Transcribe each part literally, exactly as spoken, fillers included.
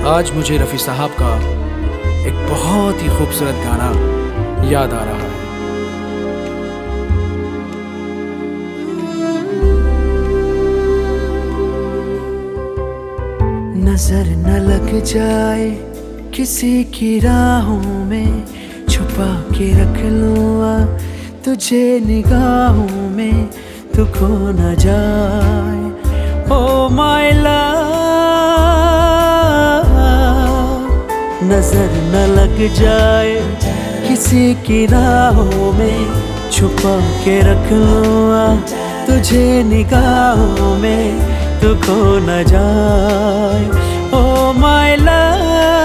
आज मुझे रफ़ी साहब का एक बहुत ही खूबसूरत गाना याद आ रहा है। नजर न लग जाए किसी की राहों में, छुपा के रख लूँगा तुझे निगाहों में, तू खो न जाए ओ माय लव। नजर न लग जाए किसी की राहों में, छुपा के रख लूँगा तुझे निगाहों में, तू खो न जाए ओ माय लव।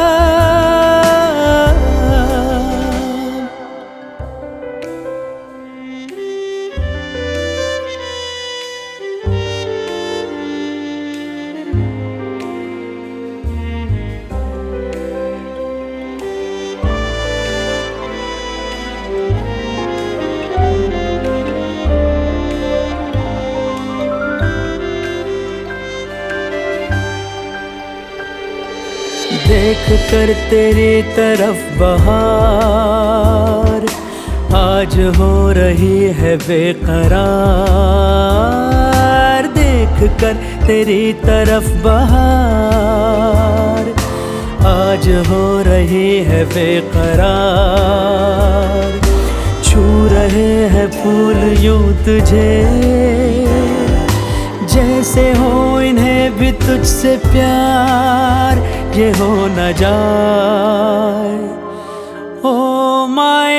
देख कर तेरी तरफ बहार, आज हो रही है बेकरार। देख कर तेरी तरफ बहार, आज हो रही है बेकरार। छू रहे हैं फूल यूं तुझे, जैसे हो इन्हें भी तुझसे प्यार, ये हो न जाए ओ माय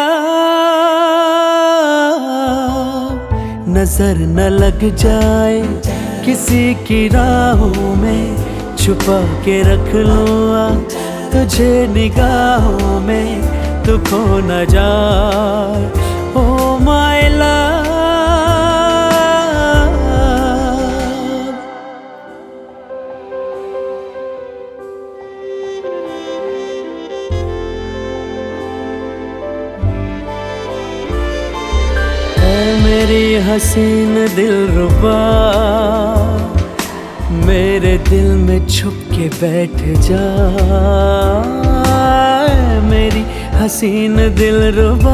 लव। नजर न लग जाए किसी की राहों में, छुपा के रख लूँगा तुझे निगाहों में, तू खो न जाए ओ माय लव। मेरी हसीन दिलरुबा, मेरे दिल में छुप के बैठ जा। मेरी हसीन दिलरुबा,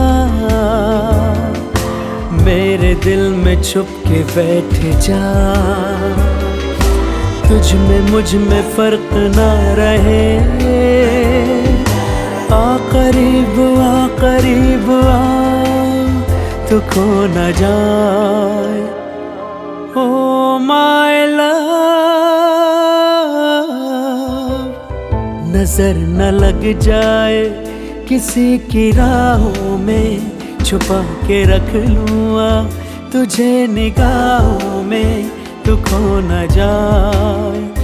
मेरे दिल में छुप के बैठ जा। तुझ में मुझ में फर्क ना रहे, आ करीब आ करीब आ, तू खो न जाए ओ माय लव। नजर न लग जाए किसी की राहों में, छुपा के रख लूँगा तुझे निगाहों में, तू खो न जाए।